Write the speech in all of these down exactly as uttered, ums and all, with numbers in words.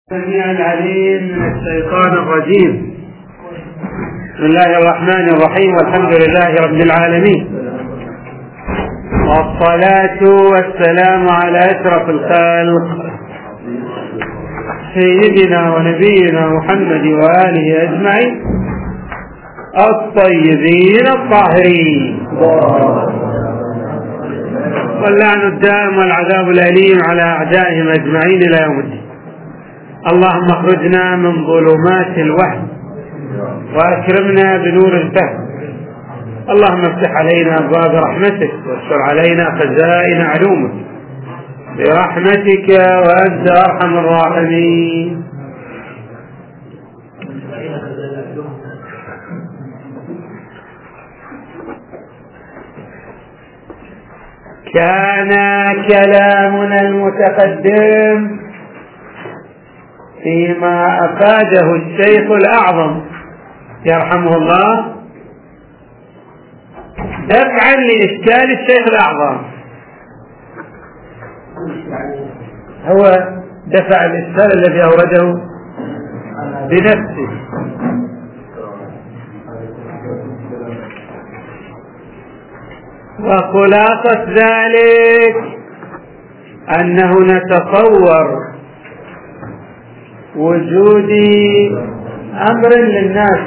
السميع العليم من الشيطان الرجيم. بسم الله الرحمن الرحيم، والحمد لله رب العالمين، والصلاة والسلام على أشرف الخلق سيدنا ونبينا محمد وآله أجمعين الطيبين الطاهرين، واللعن الدائم والعذاب الأليم على أعدائهم أجمعين إلى يوم الدين. اللهم اخرجنا من ظلمات الوهم وأكرمنا بنور الفهم. اللهم افتح علينا أبواب رحمتك واستر علينا خزائن علومك برحمتك وأنت أرحم الراحمين. كان كلامنا المتقدم فيما أفاده الشيخ الأعظم يرحمه الله دفعا لإشكال الشيخ الأعظم. هو دفع الإشكال الذي أورده بنفسه. وخلاصة ذلك أنه نتصور وجود أمر للناس.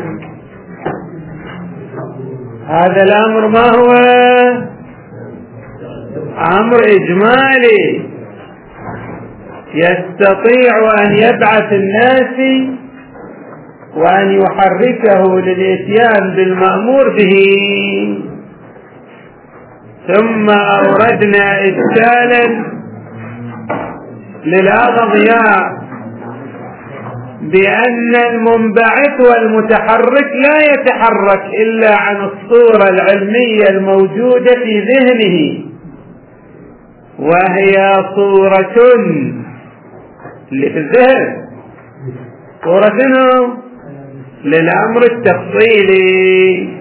هذا الأمر ما هو؟ أمر إجمالي يستطيع أن يبعث الناس وأن يحركه للإتيان بالمأمور به. ثم أوردنا إشكالا للأغضياء بأن المنبعث والمتحرك لا يتحرك إلا عن الصورة العلمية الموجودة في ذهنه، وهي صورة اللي في الذهن صورة للأمر التفصيلي،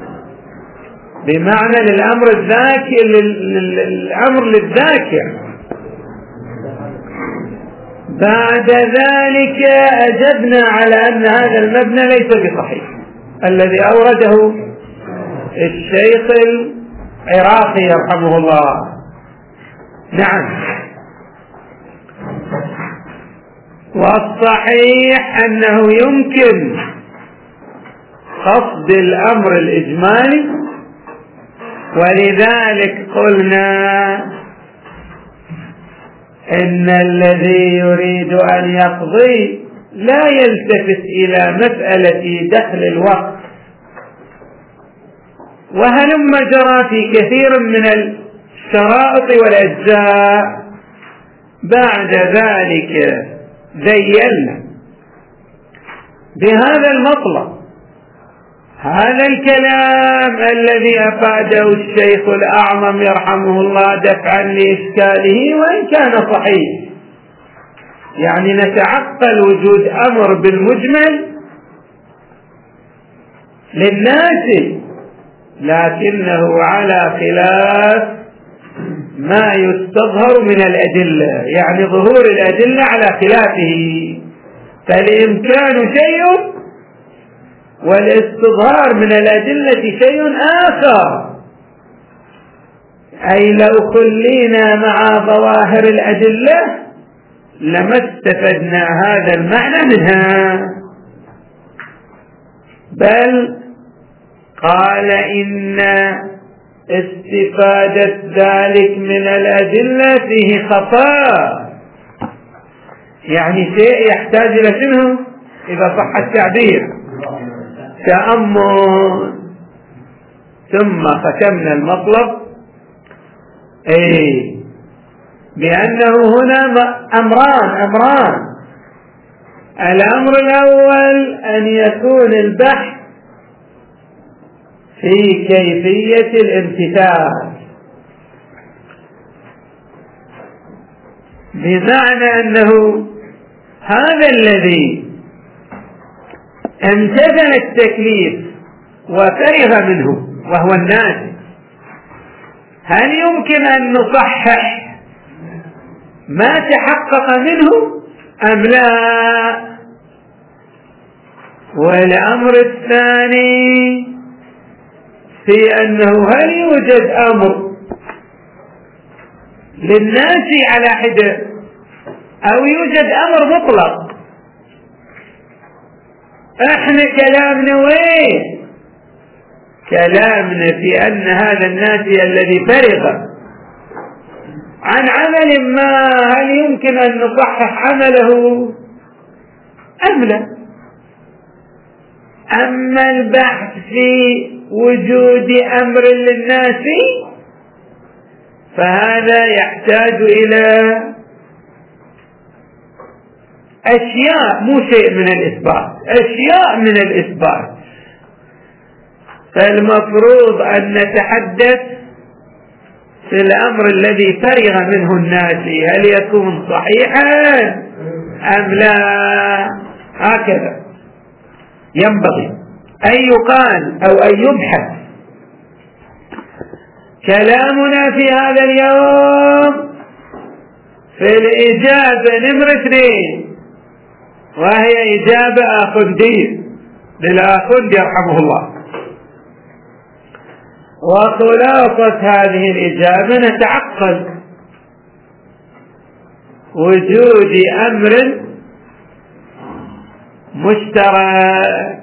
بمعنى للأمر الذاكر للأمر للذاكر. بعد ذلك أجبنا على أن هذا المبنى ليس بصحيح الذي أورده الشيخ العراقي يرحمه الله. نعم، والصحيح أنه يمكن قصد الأمر الإجمالي، ولذلك قلنا إن الذي يريد أن يقضي لا يلتفت إلى مسألة دخل الوقت، وهلم جرى في كثير من الشرائط والأجزاء. بعد ذلك ذيلنا بهذا المطلب هذا الكلام الذي أفاده الشيخ الأعظم يرحمه الله دفعا لإشكاله، وإن كان صحيح، يعني نتعقل وجود أمر بالمجمل للناس، لكنه على خلاف ما يستظهر من الأدلة، يعني ظهور الأدلة على خلافه. فالإمكان شيء والاستظهار من الأدلة شيء آخر. أي لو خلينا مع ظواهر الأدلة لما استفدنا هذا المعنى منها، بل قال إن استفادة ذلك من الأدلة فيه خطأ، يعني شيء يحتاج إلى شنو إذا صح التعبير تأمل. ثم ختمنا المطلب اي بأنه هنا أمران أمران الأمر الأول أن يكون البحث في كيفية الامتثال، بمعنى أنه هذا الذي امتثل التكليف وفرغ منه وهو الناس، هل يمكن أن نصحح ما تحقق منه أم لا؟ والأمر الثاني في أنه هل يوجد أمر للناس على حدة أو يوجد أمر مطلق؟ احنا كلامنا وين؟ كلامنا في أن هذا الناسي الذي فرغ عن عمل ما هل يمكن أن نصحح عمله أم لا؟ أما البحث في وجود أمر للناس فهذا يحتاج إلى أشياء، مو شيء من الإثبات، أشياء من الإثبات. فالمفروض أن نتحدث في الأمر الذي فرغ منه الناس هل يكون صحيحا أم لا. هكذا ينبغي أن يقال أو أن يبحث. كلامنا في هذا اليوم في الإجابة نمرة اثنين، وهي إجابة آخندية للآخند يرحمه الله. وخلاصة هذه الإجابة نتعقد وجود أمر مشترك،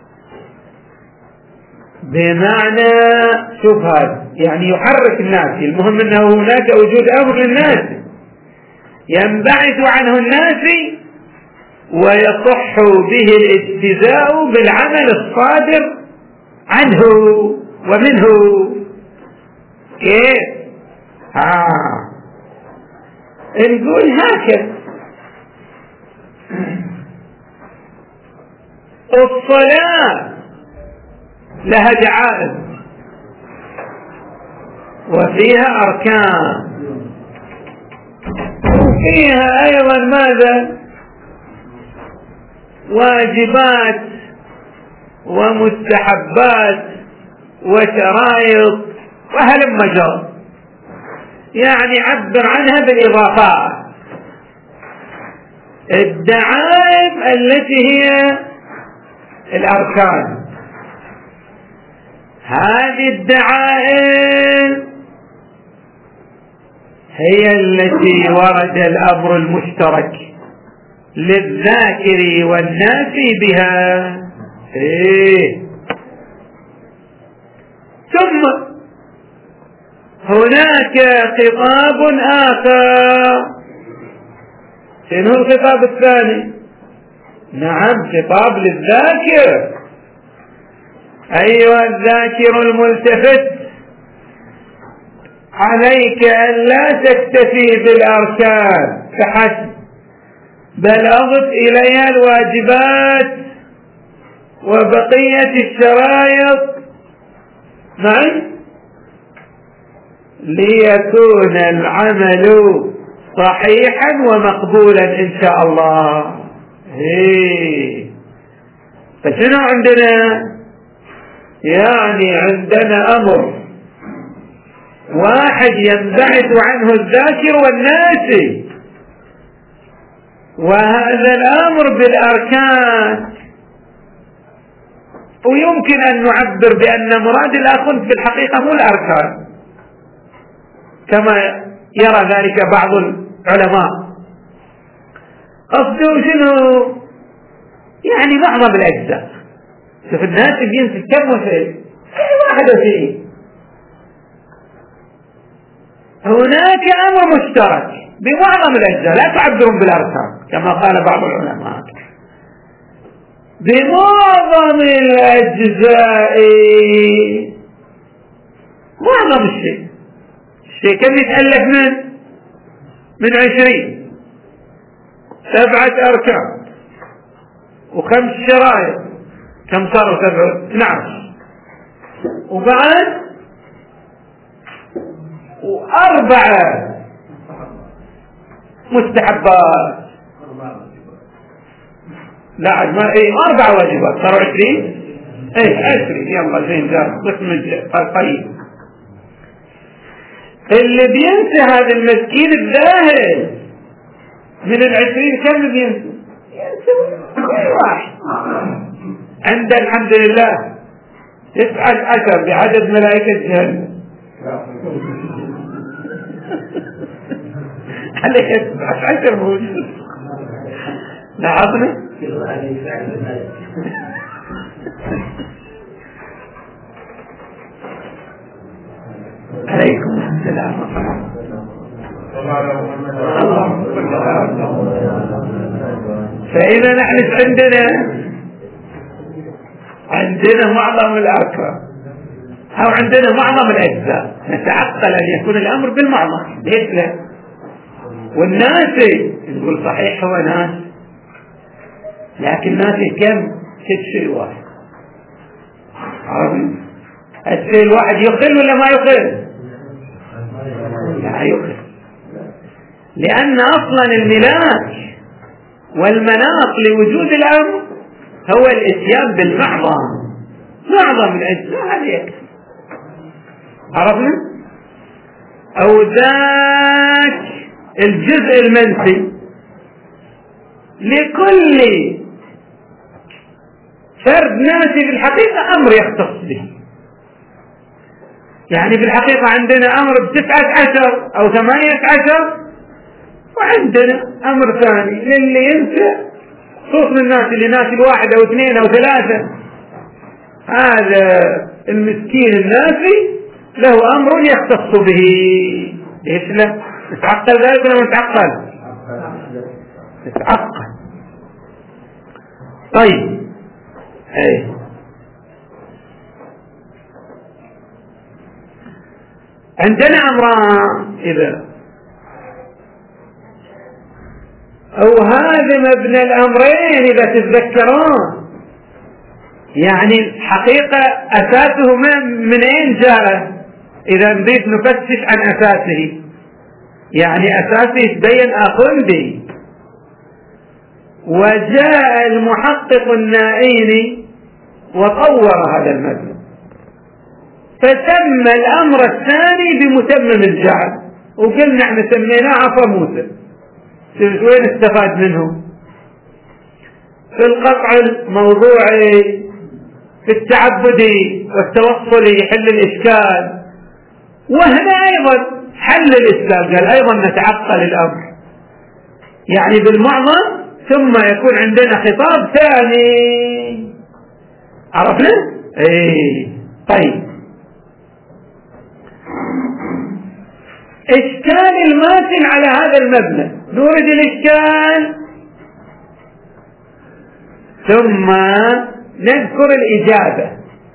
بمعنى شوف هذا يعني يحرك الناس. المهم أنه هناك وجود أمر للناس ينبعث عنه الناس ويصح به الاجتزاء بالعمل الصادر عنه ومنه. كيف؟ آه. نقول هكذا: الصلاة لها دعائم وفيها أركان وفيها أيضا ماذا؟ واجبات ومستحبات وشرائط وهلم جر، يعني عبر عنها بالإضافات. الدعائم التي هي الأركان، هذه الدعائم هي التي ورد الأمر المشترك للذاكر والناس بها. إيه؟ ثم هناك خطاب آخر. شنو الخطاب الثاني؟ نعم، خطاب للذاكر: أيها الذاكر الملتفت، عليك أن لا تكتفي بالأركان فحسب، بل أضف إليها الواجبات وبقية الشرائط معي ليكون العمل صحيحا ومقبولا إن شاء الله. هي فشنو عندنا؟ يعني عندنا أمر واحد ينبعث عنه الذاكر والناس، وهذا الأمر بالأركان. ويمكن أن نعبر بأن مراد الآخر في الحقيقة مو الأركان كما يرى ذلك بعض العلماء. قصده شنو؟ يعني معظم الأجزاء. شوف الناس بينسى كم وشيء، أي واحد وشيء. هناك أمر مشترك بمعظم الأجزاء، لا تعبرون بالأركان كما قال بعض العلماء. بمعظم الأجزاء، معظم الشيء. الشيء كم يتألف من من عشرين، سبعة أركان وخمس شرائط، كم صاروا؟ سبعة، اثناعش، وبعد وأربعة مستحبات. لا ما ايه أربعة واجبات، صاروا عشرين. ايه عشرين، يلا زين جار قسم طيب. اللي بينسى هذا المسكين الذاهل من العشرين كم ينسوا؟ ينسوا كل واحد. عند الحمد لله تسعة عشر بعدد ملائكة جهنم عليك تسعة عشر موجود. لاحظنا عليكم السلام. فإذا نحن عندنا عندنا معظم الأركان أو عندنا معظم الأجزاء، نتعقل أن يكون الأمر بالمعظم. ليش لا؟ والناس نقول صحيح هو ناس، لكن ناس كم؟ ست شيء واحد. عرفنا؟ الشيء الواحد يقل ولا ما يقل؟ لا يقل، لأن أصلا الملاك والمناط لوجود الأمر هو الاتيان بالمعظم. معظم الأجزاء هذه يكفي. عرفنا؟ أو ذاك الجزء المنفي لكل فرد ناسي في الحقيقة أمر يختص به. يعني في الحقيقة عندنا أمر بتسعة عشر أو ثمانية عشر، وعندنا أمر ثاني للي ينسى، خصوصا الناس اللي ناسي الواحد أو اثنين أو ثلاثة. هذا المسكين الناسي له أمر يختص به. ليش لا؟ نتعقل ذلك ولا نتعقل؟ نتعقل. طيب أي عندنا أمران إذا أو هذا مبنى الأمرين إذا تتذكرون. يعني حقيقة أساسه من أين جاء؟ إذا نريد نفتش عن أساسه، يعني أساسه تبين أخندي. وجاء المحقق النائيني وطور هذا المبنى، فسمى الأمر الثاني بمتمم الجعل، وقلنا احنا سميناه عصا موسى. وين استفاد منه؟ في القطع الموضوعي، في التعبدي والتوصلي يحل الإشكال، وهنا أيضا حل الإشكال. قال أيضا نتعقل الأمر، يعني بالمعظم ثم يكون عندنا خطاب ثاني. عرفنا؟ ايه طيب. إشكال الماتن على هذا المبنى، نورد الإشكال ثم نذكر الإجابة.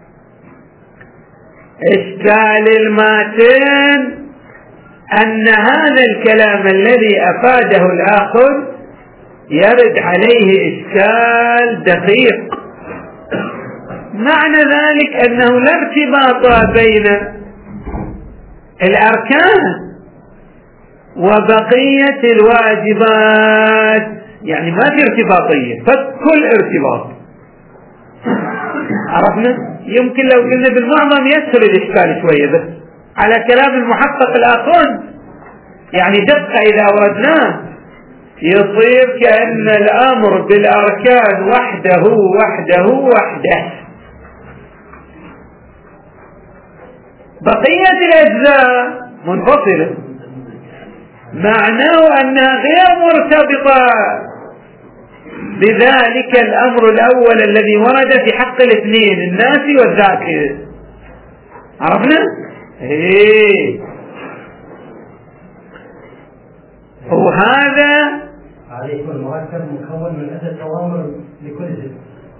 إشكال الماتن أن هذا الكلام الذي أفاده الآخر يرد عليه إشكال دقيق. معنى ذلك أنه لا ارتباط بين الأركان وبقية الواجبات، يعني ما في ارتباطية، فكل ارتباط. عرفنا؟ يمكن لو قلنا بالمعظم يسهل الإشكال شوية، بس على كلام المحقق الآخر يعني دقة إذا أردناه يصير كأن الأمر بالأركان وحده وحده وحده. بقية الأجزاء منفصلة، معناه أنها غير مرتبطة بذلك الأمر الأول الذي ورد في حق الاثنين، الناسي والذاكر. عرفنا؟ ايه وهذا عليكم المركب مكون من عدة أوامر لكل جزء.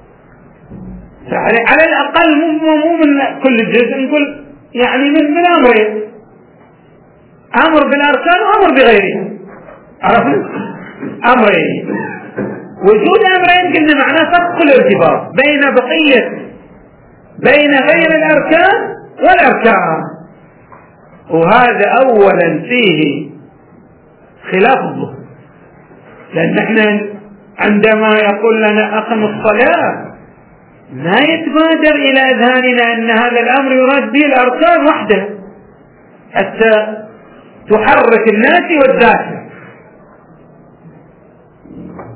على الأقل مو مو من كل جزء، نقول يعني من من أمرين، أمر بالأركان وأمر بغيرها. عرفنا؟ أمرين، وجود أمرين قلنا معناه فك الارتباط بين بقية بين غير الأركان والأركان. وهذا أولا فيه خلاف الظهر، لأن احنا عندما يقول لنا أقم الصلاة ما يتبادر إلى أذهاننا أن هذا الأمر يراد به الأركان وحده حتى تحرك الناس والذاكر.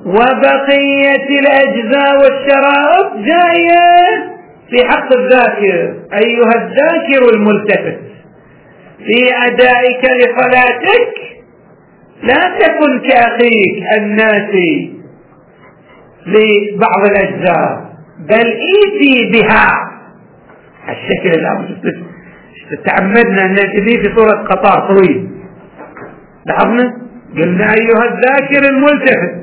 وبقية الأجزاء والشرائط جاية في حق الذاكر. أيها الذاكر الملتفت في أدائك لصلاتك لا تكن كأخيك الناسي لبعض الأجزاء، بل إيتي بها. الشكل الأول تعمدنا أن نجري في صورة قطار طويل، لاحظنا قلنا أيها الذاكر الملتفت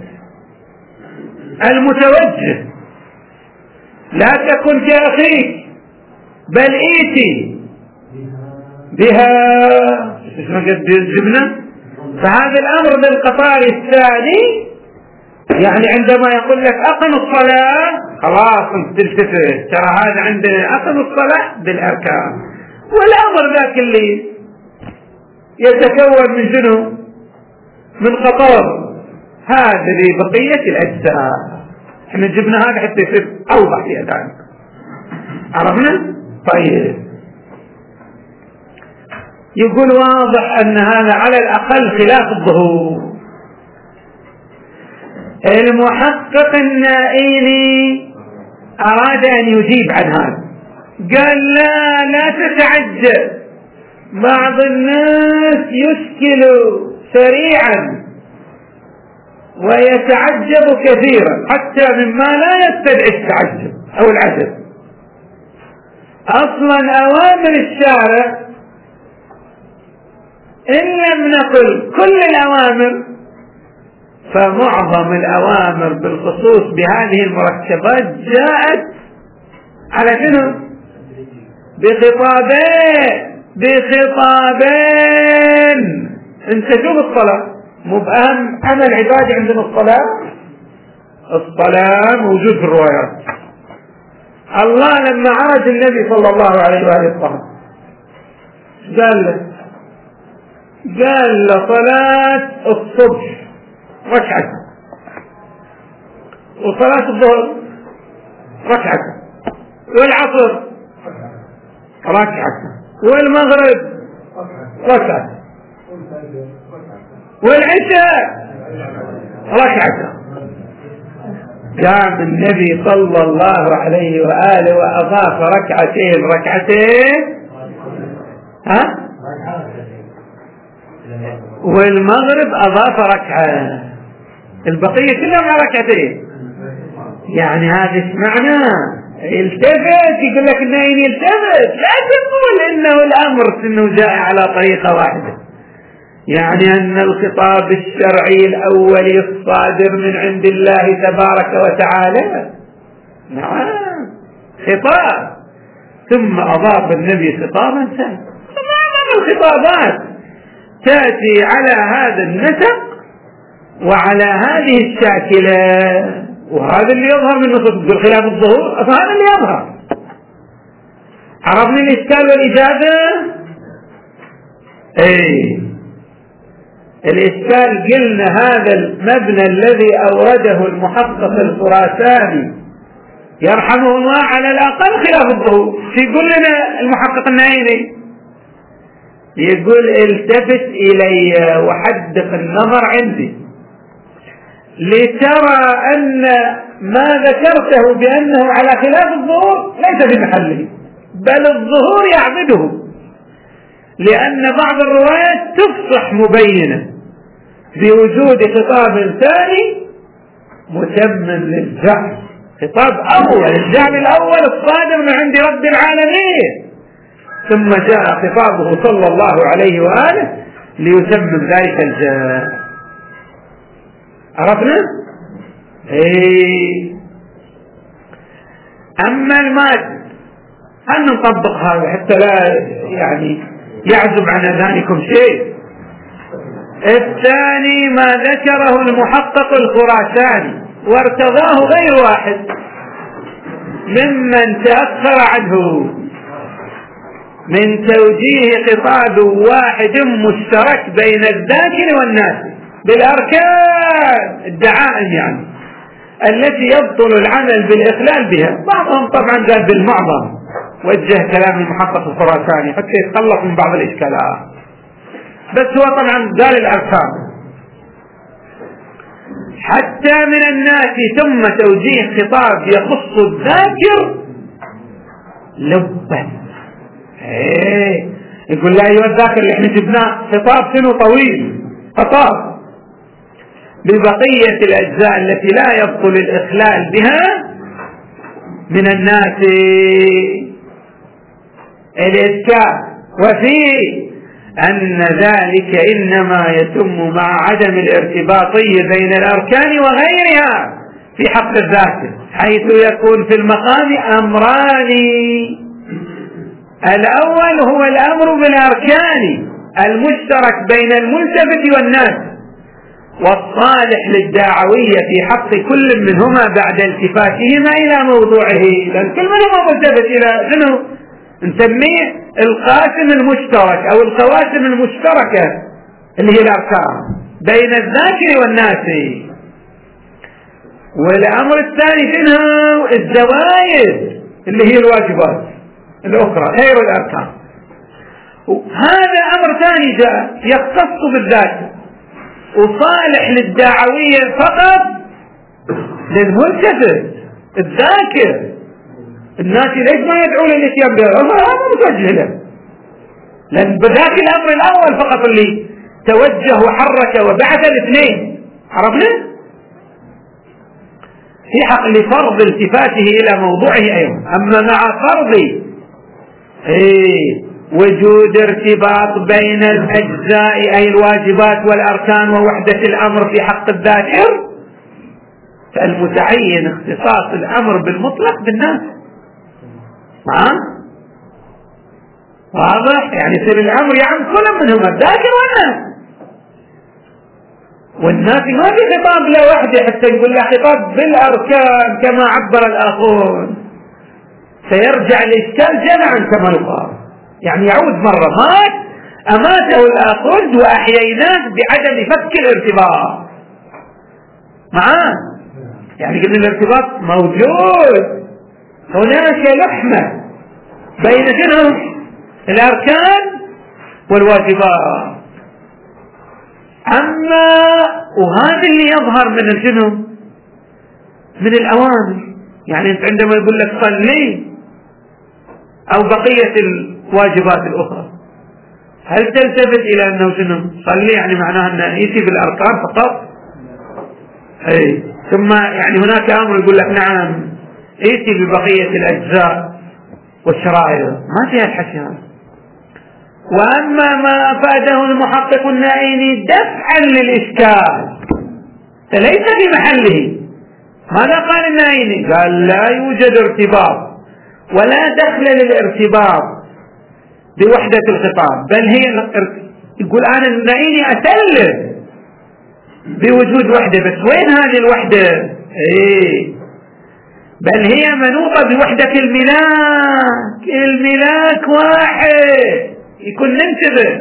المتوجه لا تكن كأخيك بل إيتي بها. شو قد جبنا؟ فهذا الأمر بالقطار الثاني يعني عندما يقول لك أقم الصلاة خلاص انت تلتفت، ترى هذا عندنا أقم الصلاة بالأركان. والأمر ذاك اللي يتكون من شنو؟ من قطار، هذا لبقية الأجزاء. احنا جبنا هذا حتى يصير أوضح في أذانك. عرفنا؟ طيب يقول واضح أن هذا على الأقل خلاف الظهور. المحقق النائلي أراد أن يجيب عن هذا، قال لا لا تتعجب، بعض الناس يشكل سريعا ويتعجب كثيرا حتى مما لا يستدعي التعجب أو العجب. أصلا أوامر الشارع إن لم نقل كل الأوامر فمعظم الأوامر بالخصوص بهذه المركبات جاءت على شنو؟ بخطابين بخطابين. انت شوف الصلاة مو بأهم عمل عبادي عندنا الصلاة. الصلاة موجود في الروايات. الله لما عرج النبي صلى الله عليه وآله وسلم قال له قال له صلاة الصبح ركعة، وصلاة الظهر ركعة، والعصر ركعة، والمغرب ركعة، والعشاء ركعة. قام النبي صلى الله عليه وآله وأضاف ركعتين ركعتين ها، والمغرب أضاف ركعة، البقية كلها مع ركعتين. يعني هذا ايش معناه؟ التفت، يقول لك انه يلتفت، لا تقول انه الامر انه جاء على طريقة واحدة. يعني ان الخطاب الشرعي الاولي الصادر من عند الله تبارك وتعالى نعم خطاب، ثم اضاف النبي خطابا ثانيا. تماما الخطابات تأتي على هذا النسق وعلى هذه الشاكلة، وهذا اللي يظهر من نصوص بالخلاف الظهور، فهذا اللي يظهر. عرفنا الإشكال والإجابة؟ ايه الإشكال قلنا هذا المبنى الذي أورده المحقق الخراساني يرحمه الله على الأقل خلاف الظهور. يقول لنا المحقق النائلي؟ يقول التفت إلي وحدق النظر عندي لترى أن ما ذكرته بأنه على خلاف الظهور ليس بمحله، بل الظهور يعبده، لأن بعض الروايات تفصح مبينة بوجود خطاب ثاني متمم للجعل، خطاب أول الجعل الأول الصادر من عند رب العالمين، ثم جاء خطابه صلى الله عليه وآله ليتمم ذلك الجعل. عرفنا؟ ايه أما المادة هل نطبق هذا حتى لا يعني يعزب عن أذهانكم شيء؟ الثاني ما ذكره المحقق الخراساني وارتضاه غير واحد ممن تأخر عنه من توجيه خطاب واحد مشترك بين الذاكر والناس بالأركان الدعائم يعني التي يبطل العمل بالإخلال بها. بعضهم طبعا قال بالمعظم، وجه كلام المحقق الخراساني حتى يتخلص من بعض الإشكالات، بس هو طبعا قال الأركان. حتى من الناس ثم توجيه خطاب يخص الذاكر لبا. ايه يقول لا ايها الذاكر اللي احنا جبناه خطاب شنو طويل، خطاب ببقية الأجزاء التي لا يبطل الإخلال بها من الناس الإذكار، وفيه أن ذلك إنما يتم مع عدم الارتباطية بين الأركان وغيرها في حق الذاكر، حيث يكون في المقام أمران: الأول هو الأمر بالأركان المشترك بين الملتفت والناس، والصالح للدعوية في حق كل منهما بعد التفاتهما إلى موضوعه، لأن كل منهما ملتفت إلى شنو نسميه القاسم المشترك أو القواسم المشتركة اللي هي الأركان بين الذاكر والناس. والأمر الثاني شنو الزوايد اللي هي الواجبات الأخرى غير الأركان. هذا أمر ثاني جاء يختص بالذاكر وصالح للدعوية فقط للملتفت الذاكر. الناس ليش ما يدعون للاتيان به؟ الله ما متوجه له، لأن بذاك الأمر الأول فقط اللي توجه وحرك وبعث الاثنين. عرفنا؟ في حق لفرض التفاته إلى موضوعه أيضا. أما مع فرض إيه وجود ارتباط بين الأجزاء أي الواجبات والأركان ووحدة الأمر في حق الذاكر، فالمتعين اختصاص الأمر بالمطلق بالناس. ها؟ واضح؟ يعني يصير الأمر يعم كل منهم الذاكر والناس، والناس ما في خطاب لا وحده حتى يقول له خطاب بالأركان كما عبر الآخرون، سيرجع الإشكال جمعا كما يقال، يعني يعود مرة مات أماته الآخرون وأحييناه بعدم فك الارتباط معاه. يعني قلنا الارتباط موجود، هناك لحمة بين شنو الأركان والواجبات. أما وهذا اللي يظهر من شنو من الأوامر، يعني أنت عندما يقول لك صلي أو بقية الواجبات الأخرى، هل تلتفت إلى أنه شنو صلي يعني معناها أنه يأتي بالأركان فقط؟ أي ثم يعني هناك أمر يقول لك نعم يأتي ببقية الأجزاء والشرائع، ما فيها الحكي هذا. وأما ما أفاده المحقق النائني دفعا للإشكال فليس في محله. ماذا قال النائني؟ قال لا يوجد ارتباط ولا دخل للارتباط بوحدة الخطاب، بل هي يقول أنا النائني أسلم بوجود وحدة، بس وين هذه الوحدة؟ إيه بل هي منوطة بوحدة الملاك. الملاك واحد يكون ننتبه،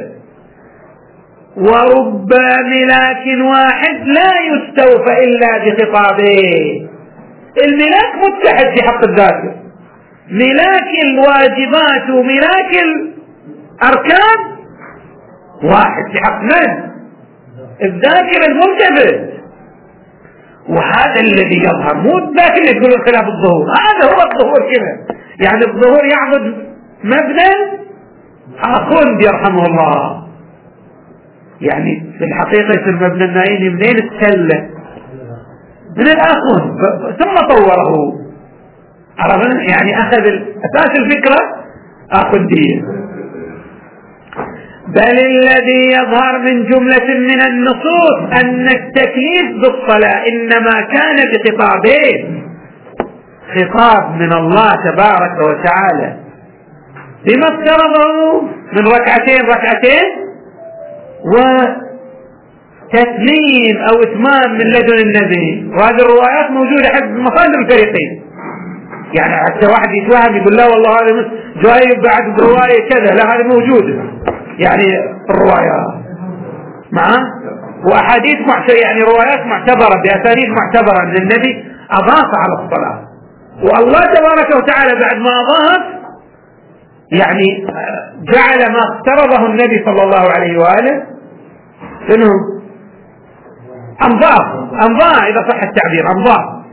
ورب ملاك واحد لا يستوفى إلا بخطابه. الملاك متحد في حق الذاكر، ملاك الواجبات وملاك الأركان واحد في حق من؟ الذاكر الملتفت. وهذا الذي يظهر، مو الذاكر اللي يقول الخلاف الظهور، هذا هو الظهور كذا. يعني الظهور يعبد مبنى أخوند يرحمه الله، يعني في الحقيقة يصير مبنى النائني منين اتسلى؟ من الأخوند ثم طوره. عرفنا؟ يعني أخذ أساس الفكرة أخوندية. بل الذي يظهر من جملة من النصوص أن التكليف بالصلاة إنما كان بخطابين: خطاب من الله تبارك وتعالى بما افترضه من ركعتين ركعتين، وتسليم أو إتمام من لدن النبي. وهذه الروايات موجودة حسب مصادر الفريقين، يعني حتى واحد يتوهم يقول لا والله هذا جاي بعد رواية كذا، لا هذا موجودة يعني الروايات معه وأحاديث معتبرة، يعني روايات معتبرة بأسانيد معتبرة أن النبي أضاف على الصلاة، والله تبارك وتعالى بعد ما أضاف يعني جعل ما افترضه النبي صلى الله عليه وآله شنو أنظار أنظار إذا صح التعبير أنظار.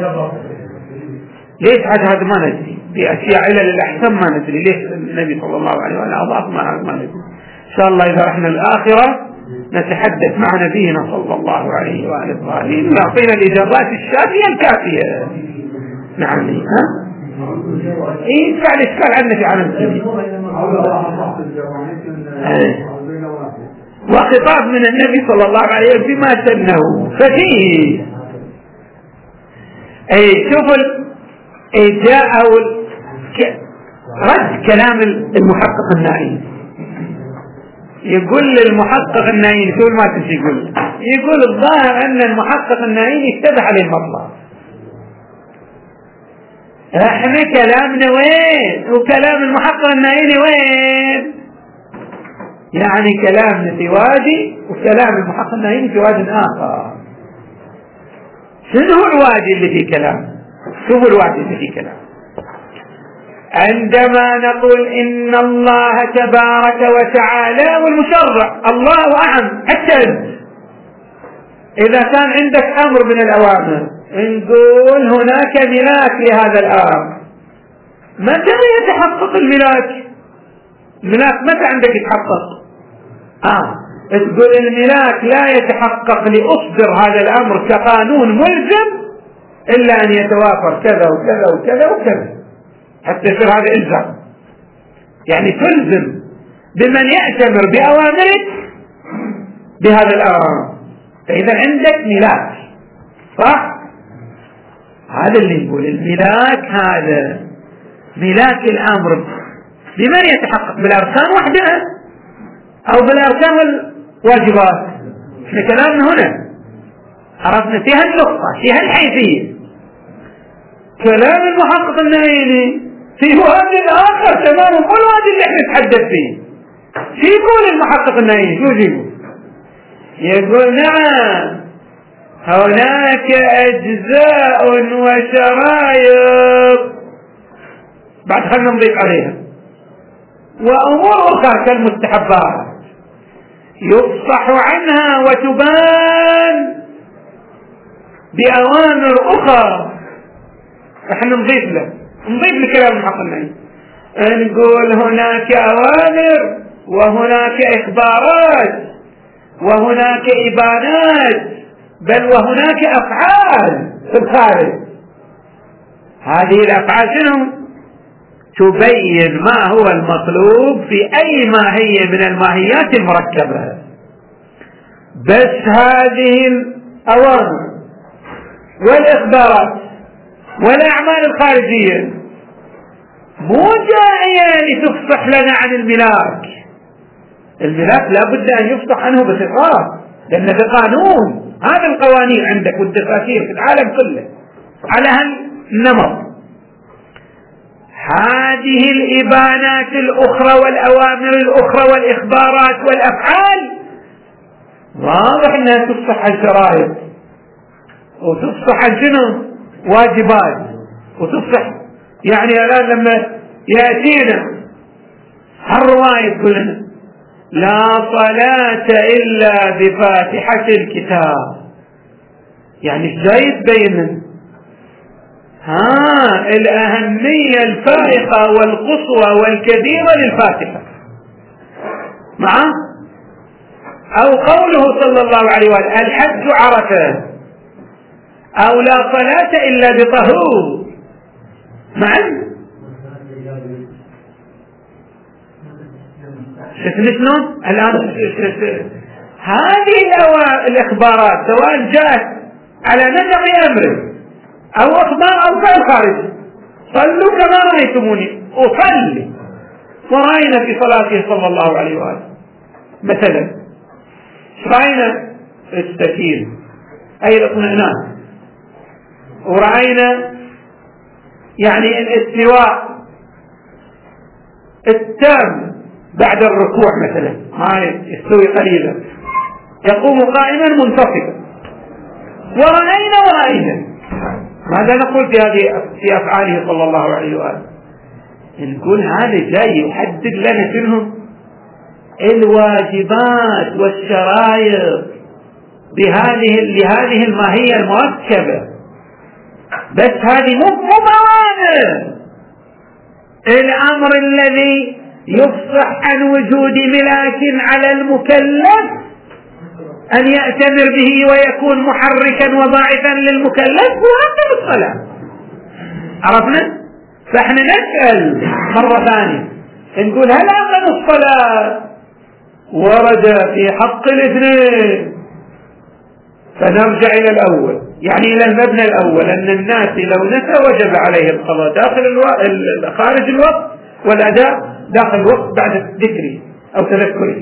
ليش عاد هذا ما ندري، بأشياء علل الأحكام ما ندري ليش النبي صلى الله عليه وسلم أضاف ما ما ندري. إن شاء الله إذا رحنا الآخرة نتحدث مع نبينا صلى الله عليه وآله وآله يعطينا الإجابات الشافية الكافية. نعم. ها؟ إيه فعل إشكال عنا في عالم الدنيا. وخطاب من النبي صلى الله عليه وسلم بما سنه ففيه أي شوفوا أي جاء رد كلام المحقق النائي. يقول للمحقق النائي شو ما تنسي يقول يقول الظاهر أن المحقق النائي اشتبه عليه المطلب. احنا كلامنا وين وكلام المحقق النائي وين؟ يعني كلامنا في وادي وكلام المحقق النائي في وادي آخر. شنو هو الوادي اللي فيه كلام؟ شو هو الوادي اللي فيه كلام؟ عندما نقول إن الله تبارك وتعالى والمشرع الله أعلم حتى إذا كان عندك أمر من الأوامر نقول هناك ملاك لهذا الأمر. متى يتحقق الملاك؟ الملاك متى عندك يتحقق؟ آه تقول الملاك لا يتحقق لأصدر هذا الأمر كقانون ملزم إلا أن يتوافر كذا وكذا وكذا وكذا حتى يصير هذا إلزام. يعني تلزم بمن يأتمر بأوامرك بهذا الأمر. فإذا عندك ملاك صح؟ هذا اللي يقول الملاك هذا ملاك الأمر بمن يتحقق بالأركان وحدها أو بالأركان والواجبات. احنا كلامنا هنا عرفنا فيها النقطة فيها الحيثية. كلام المحقق النائي في وادي الآخر تماما كل وادي اللي احنا نتحدث فيه. شو يقول المحقق النائي؟ شو يقول؟ يقول نعم هناك أجزاء وشرايط بعد خلنا نضيف عليها وأمور أخرى كالمستحبات يفصح عنها وتبان بأوامر أخرى. احنا نضيف له نضيف لكلام المحقق النائي نقول هناك أوامر وهناك إخبارات وهناك إبانات بل وهناك أفعال في الخارج. هذه الأفعال شنو؟ تبين ما هو المطلوب في أي ماهية من الماهيات المركبة. بس هذه الأوامر والإخبارات والأعمال الخارجية مو جائية لتفصح لنا عن الملاك. الملاك لا بد أن يفصح عنه بثقة لأن ده قانون. هذا القوانين عندك والدساتير في العالم كله على هالنمط. هذه الإبانات الأخرى والأوامر الأخرى والإخبارات والأفعال واضح أنها تفصح عن شرائط وتفصح عن شنو؟ واجبات وتفصح. يعني الآن لما يأتينا الرواية تقول لنا لا صلاة إلا بفاتحة الكتاب. يعني ايش جاي تبين؟ ها الأهمية الفائقة والقصوى والكبيرة للفاتحة معه. أو قوله صلى الله عليه وسلم الحج عرفة أو لا صلاة إلا بطهور معا. شنو الآن هذه الإخبارات سواء جاءت على نسق أمر أو أخبار أو فعل خارجي. صلوا كما رأيتموني أصلي ورأينا في صلاته صلى الله عليه وآله مثلا رأينا السكين أي الاطمئنان ورأينا يعني الاستواء التام بعد الركوع مثلا ما يستوي قليلا يقوم قائما منتصبا ورأينا ورأينا. ماذا نقول في هذه في أفعاله صلى الله عليه وآله؟ نقول هذا جاي يحدد لنا شنو الواجبات والشرائط بهذه لهذه الماهية المركبة، بس هذه مو موانع. الأمر الذي يفصح عن وجود ملاك على المكلف أن يأتمر به ويكون محركا وباعثا للمكلف هو أقم الصلاة. عرفنا؟ فإحنا نسأل مرة ثانية نقول هل أقم الصلاة ورد في حق الاثنين؟ فنرجع إلى الأول، يعني إلى المبنى الأول، أن الناس لو نسى وجب عليه القضاء داخل الوقت خارج الوقت والأداء داخل الوقت بعد ذكره أو تذكره،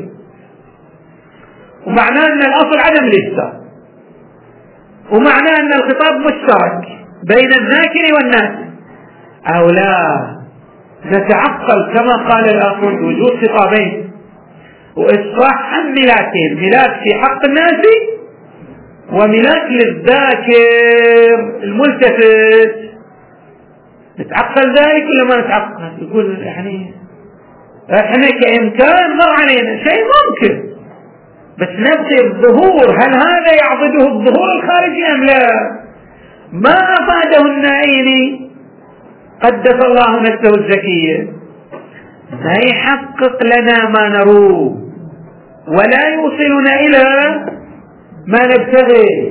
ومعناه أن الأصل عدم الإجزاء، ومعناه أن الخطاب مشترك بين الذاكر والناس. أو لا نتعقل كما قال الآخرون وجود خطابين وإصلاح عن ملاكين، ملاك في حق الناس وملاك للذاكر الملتفت. نتعقل ذلك ولا ما نتعقل؟ يقول يعني احنا كإمكان مر علينا شيء ممكن، بس نبقي الظهور، هل هذا يعضده الظهور الخارجي أم لا؟ ما أفاده النائين قدس الله نفسه الزكية، ما يحقق لنا ما نروه ولا يوصلنا إلى ما نبتغي.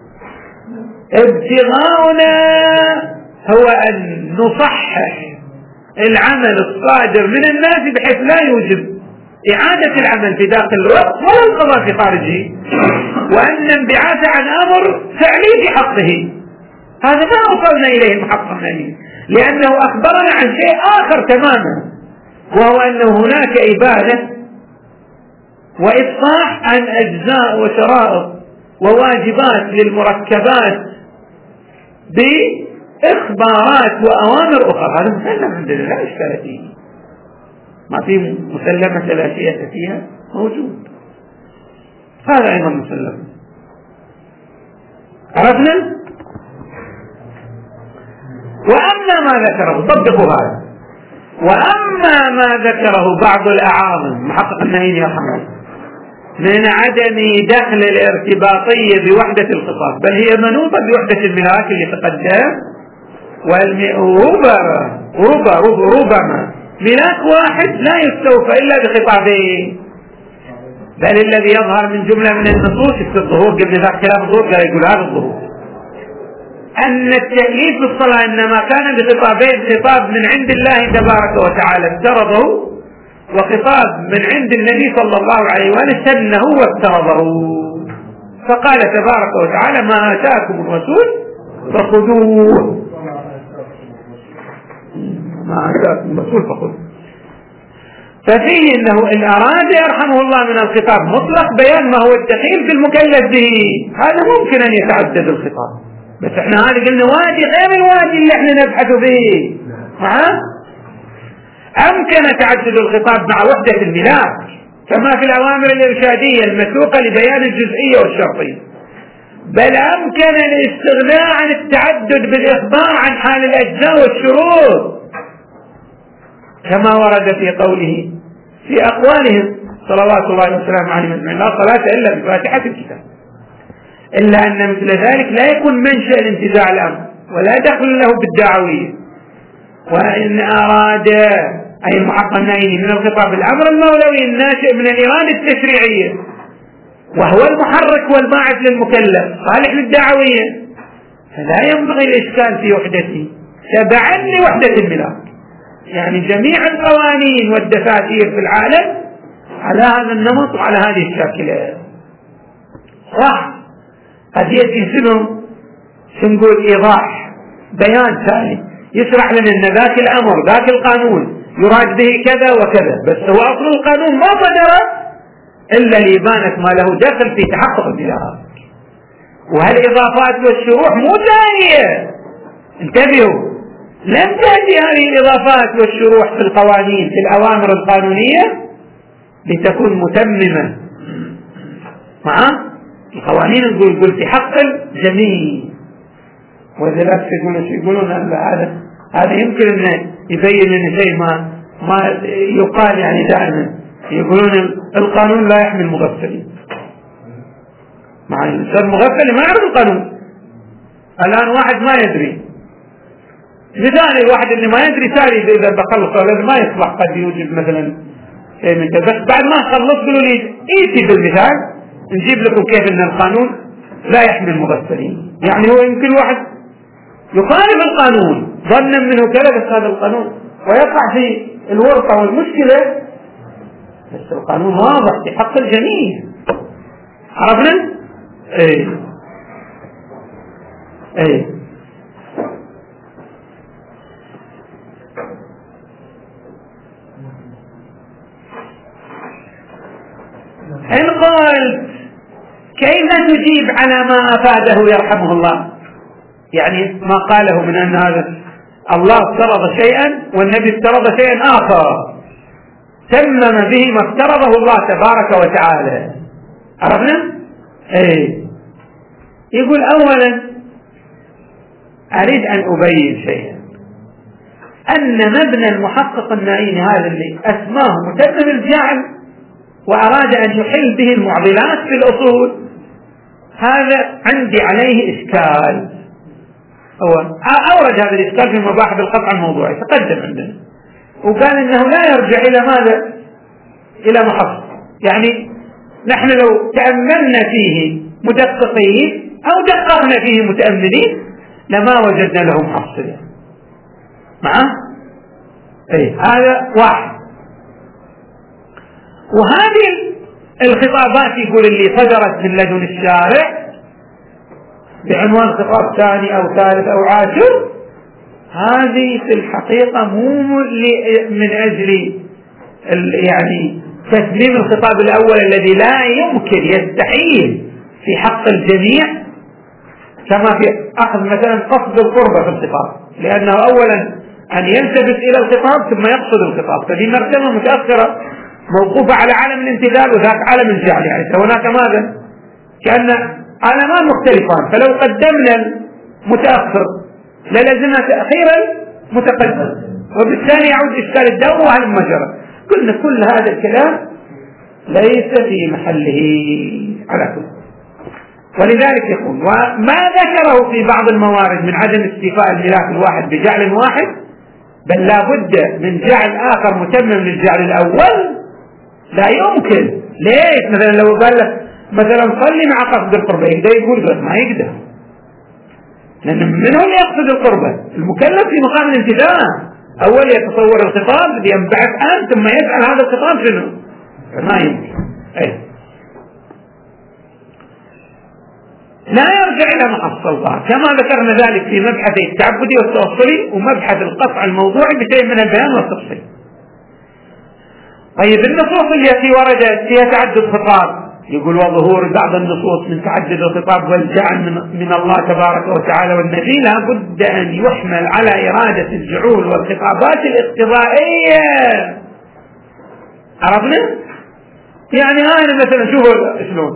ابتغاؤنا هو أن نصحح العمل الصادر من الناس بحيث لا يوجب إعادة العمل في داخل الوقت ولا القضاء في خارجه، وأن انبعاث عن أمر فعلي في حقه. هذا ما وصلنا إليه المحقق منه، لأنه أخبرنا عن شيء آخر تماما، وهو أنه هناك إبادة وإصلاح عن أجزاء وشرائط وواجبات للمركبات بإخبارات وأوامر أخرى. هذا مسلم عندنا لا إشكال فيه، ما في مسلمة لا شيء فيها، موجود. هذا أيضا مسلم. عرفنا؟ وأما ما ذكره، طبقوا هذا، وأما ما ذكره بعض الأعاظم محقق النهي يرحمه من عدم دخل الارتباطية بوحدة الخطاب، بل هي منوطة بوحدة الملاك اللي تقدم، وربما ربما ربما ملاك واحد لا يستوفى إلا بخطابين، بل الذي يظهر من جملة من النصوص في الظهور قبل ذلك كلام الظهور قال يقول هذا الظهور أن التأليف بالصلاة إنما كان بخطابين، خطاب من عند الله تبارك وتعالى افترضه، وخطاب من عند النبي صلى الله عليه وآله سنه وافترضه. فقال تبارك وتعالى ما آتاكم الرسول فخذوه، ما آتاكم الرسول فخذوه. ففيه أنه إن أراد يرحمه الله من الخطاب مطلق بيان ما هو الدخيل في المكلف به، هذا ممكن أن يتعدد الخطاب، بس احنا هذا قلنا وادي غير الوادي اللي احنا نبحث فيه. ها؟ أمكن تعدد الخطاب مع وحدة الملاك كما في الأوامر الإرشادية المسوقة لبيان الجزئية والشرطية، بل أمكن الاستغناء عن التعدد بالإخبار عن حال الأجزاء والشروط كما ورد في قوله في أقوالهم صلوات الله وسلامه عليهم لا صلاة إلا بفاتحة الكتاب، إلا أن مثل ذلك لا يكون منشأ لانتزاع الأمر ولا دخل له بالدعوية. وإن أراد أي المحقق النائي من الخطاب الأمر المولوي الناشئ من الإرادة التشريعية وهو المحرك والباعث للمكلف صالح للدعوية، فلا ينبغي الإشكال في وحدته تبعا لوحدة الملاك، يعني جميع القوانين والدفاتير في العالم على هذا النمط وعلى هذه الشاكلة. صح قد يأتي شنو سنقول إيضاح بيان ثاني يشرح لنا أن ذاك الأمر ذاك القانون يراد به كذا وكذا، بس هو أصل القانون ما صدر إلا لإبانة ما له دخل في تحقق الدلالات. وهالإضافات والشروح مو ثانية، انتبهوا، لم تأتي هذه الإضافات والشروح في القوانين في الأوامر القانونية لتكون متممة مع القوانين، نقول يقول في حق الجميع، وذلك يقولون يقولون هذا هذا يمكن أن يبين لنا شيء ما ما يقال يعني دائما يقولون القانون لا يحمي المغفلين. مع الإنسان مغفل ما يعرف القانون. الآن واحد ما يدري، مثال الواحد اللي ما يدري ساري إذا بخلص ما يصبح قد يوجد مثلا شيء من كذا، بس بعد ما خلص قالوا لي إيتي بالمثال نجيب لكم كيف أن القانون لا يحمي المغفلين. يعني هو يمكن واحد يخالف القانون ظنا منه كذا بس هذا القانون ويقع في الورطة والمشكلة، بس القانون واضح في حق الجميع. عرفنا؟ ايه ايه إن قلت كيف تجيب على ما أفاده يرحمه الله، يعني ما قاله من أن هذا الله افترض شيئا والنبي افترض شيئا آخر تمم به ما افترضه الله تبارك وتعالى. عرفنا؟ ايه يقول أولا أريد أن أبين شيئا، أن مبنى المحقق النائين هذا اللي أسماه متمم الجعل وأراد أن يحل به المعضلات في الأصول، هذا عندي عليه إشكال. هو أورد هذا الإشكال في مباحث القطع الموضوعي تقدم عندنا، وقال إنه لا يرجع إلى ماذا؟ إلى محصل. يعني نحن لو تأملنا فيه مدققين أو دققنا فيه متأملين لما وجدنا له محصل معه. أي هذا واحد. وهذه الخطابات يقول اللي صدرت من لدن الشارع بعنوان خطاب ثاني أو ثالث أو عاشر، هذه في الحقيقة مو من أجل يعني تسليم الخطاب الأول الذي لا يمكن يستحيل في حق الجميع، كما في أخذ مثلا قصد القربة في الخطاب، لأنه أولا أن يلتفت إلى الخطاب ثم يقصد الخطاب، فدي مرتبة متأخرة موقوفة على عالم الامتثال وذاك عالم الجعل. يعني هناك ماذا؟ كأن عالمان مختلفان، فلو قدمنا المتأخر للزمنا تأخير المتقدم وبالتالي يعود إشكال الدور وعلى المجرى. قلنا كل هذا الكلام ليس في محله على كل. ولذلك يقول وما ذكره في بعض الموارد من عدم استيفاء الملاك الواحد بجعل واحد، بل لا بد من جعل آخر متمم للجعل الأول، لا يمكن. ليش؟ مثلا لو قال لك مثلا صلي مع قصد القربة يقدر يقول بس ما يقدر، لأن من هو اللي يقصد القربة؟ المكلف في مقام الامتثال. أول يتصور الخطاب ينبعث أنت ثم يسأل هذا الخطاب شنو؟ ما يمكن. أي. لا يرجع إلى محصلها كما ذكرنا ذلك في مبحث التعبدي والتوصلي ومبحث القطع الموضوعي بشيء من البيان والتفصيل. طيب النصوص التي وردت فيها تعدد خطاب، يقول وظهور بعض النصوص من تعدد الخطاب والجعل من, من الله تبارك وتعالى والنبي لا بد أن يحمل على إرادة الجعول والخطابات الاقتضائية. عرفنا؟ يعني أنا مثلا شوفوا شلون،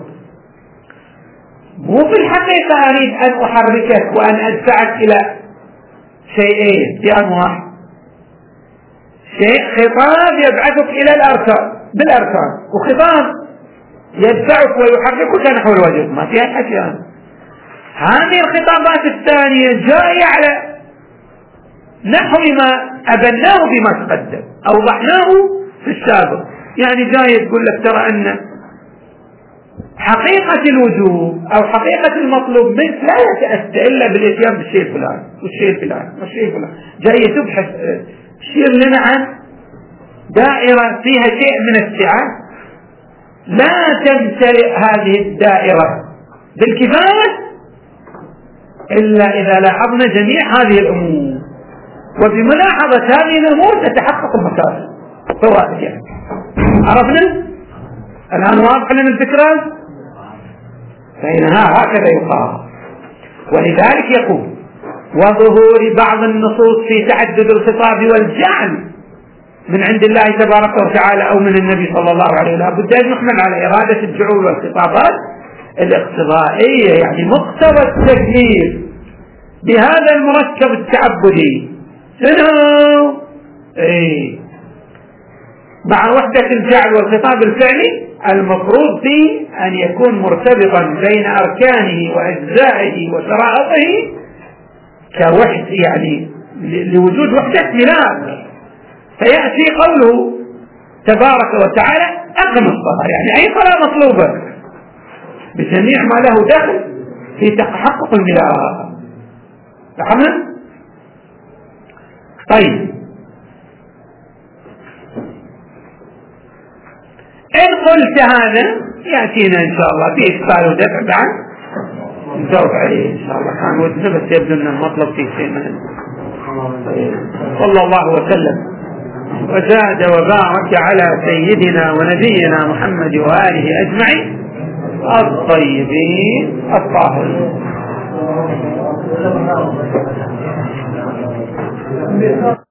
مو في الحقيقة أريد أن أحركك وأن أدفعك إلى شيئين في آن واحد. شيء خطاب يبعثك إلى الأركان بالأركان، وخطاب يدفعك ويحركك نحو الوجه، ما فيها حكي. أنا هذه الخطابات الثانية جاية على نحو ما أبناه بما تقدم أوضحناه في السابق. يعني جاية تقول لك ترى أن حقيقة الوجوب أو حقيقة المطلوب منك لا يتأتى إلا بالإتيان بالشيء الفلاني والشيء الفلاني والشيء الفلاني. جاية تبحث تشير لنا عن دائرة فيها شيء من السعة، لا تمتلئ هذه الدائرة بالكفاية إلا إذا لاحظنا جميع هذه الأمور، وبملاحظة هذه الأمور تتحقق المكاسب فوائد. يعني عرفنا الآن واضح لنا الفكرة؟ فإنها هكذا يقال. ولذلك يقول وظهور بعض النصوص في تعدد الخطاب والجعل من عند الله تبارك وتعالى أو من النبي صلى الله عليه وسلم، بد أن نحمل على إرادة الجعول والخطابات الاقتضائية، يعني مقتضى التكليف بهذا المركب التعبدي شنو؟ إيه؟ مع وحدة الجعل والخطاب الفعلي المفروض فيه أن يكون مرتبطا بين أركانه وأجزائه وشرائطه كوحد، يعني لوجود وحدة اختلاف. فيأتي قوله تبارك وتعالى أقم الصلاة، يعني أي صلاة مطلوبة بجميع ما له دخل في تحقق الميراث. فهمنا؟ طيب، إن قلت هذا يأتينا إن شاء الله في إشكال ودفع بعد نجاوب عليه إن شاء الله. كان ودنا بس يبدو أن المطلب فيه شيء من صلى الله وسلم وزاد وبارك على سيدنا ونبينا محمد وآله أجمعين الطيبين الطاهرين.